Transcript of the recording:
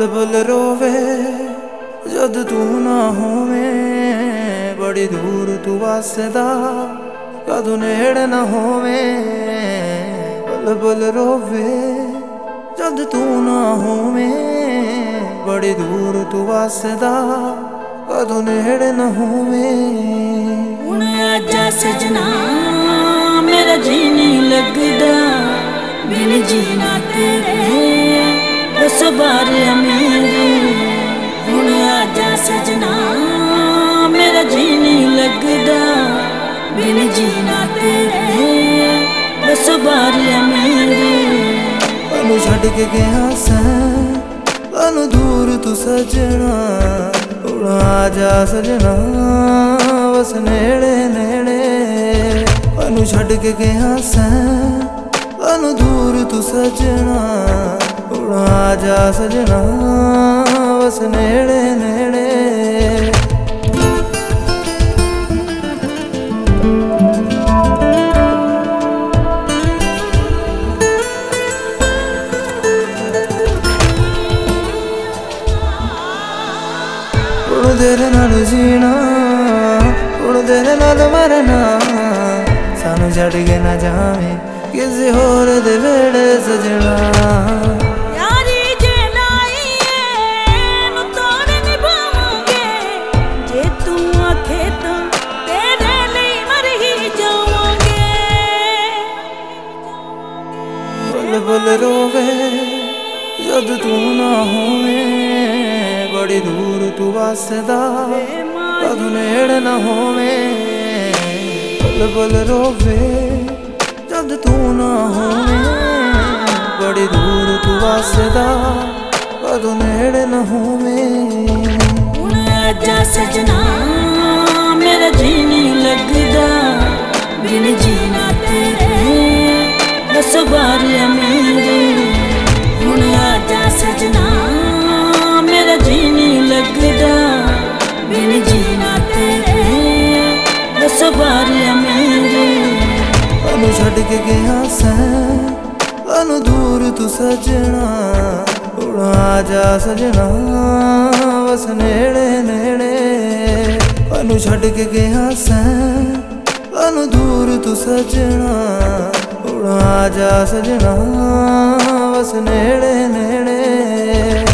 Bull रोवे जद तू ना होवे, बड़ी दूर तू वसदा कदों नेड़े ना होवे। बुल बुल रोवे जद तू ना होवे, बड़ी दूर तू वसदा कदों नेड़े ना होवे। हुण आजा सजना मेरा जी नहीं लगदा, बिन जीना तेरे दस बार मेरे। हुण आजा सजना मेरा जी नहीं लगदा, बिन जीना तेरे दस बार मेरे। मैनू छड्ड के गया सैं मैनू दूर तू सजना, हुण आजा सजना बस नेड़े नेड़े। मैनू छड्ड के गया सैं मैनू दूर तू सजना, हुण आजा सजना बस नेड़े नेड़े। हुण तेरे नाल जीना, हुण तेरे नाल मरना, सानू छड्ड के ना जावे किसी होर दे वेड़े सजना। यारी जे लाईए नू तोड़ निभावांगे, जे तू आखे तां तेरे लई मर ही जावांगे। बुल बुल रोवे जद तू ना होवे, बड़ी दूर तू वसदा कदों नेड़े ना होवे। बुल बुल रोवे जद तू ना होवे, बड़ी दूर तू वसदा कदों नेड़े ना होवे। हुण आजा सजना मेरा जी नहीं लगदा, बिन जीना तेरे दस बार मेरे। हुण आजा सजना मेरा जी नहीं लगदा, बिन जीना तेरे दस बार मेरे। मैनू छड्ड के गया सैं मैनू दूर तू सजना, हुण आजा सजना बस नेड़े नेड़े। मैनू छड्ड के गया सैं मैनू दूर तू सजना, हुण आजा सजना बस नेड़े नेड़े।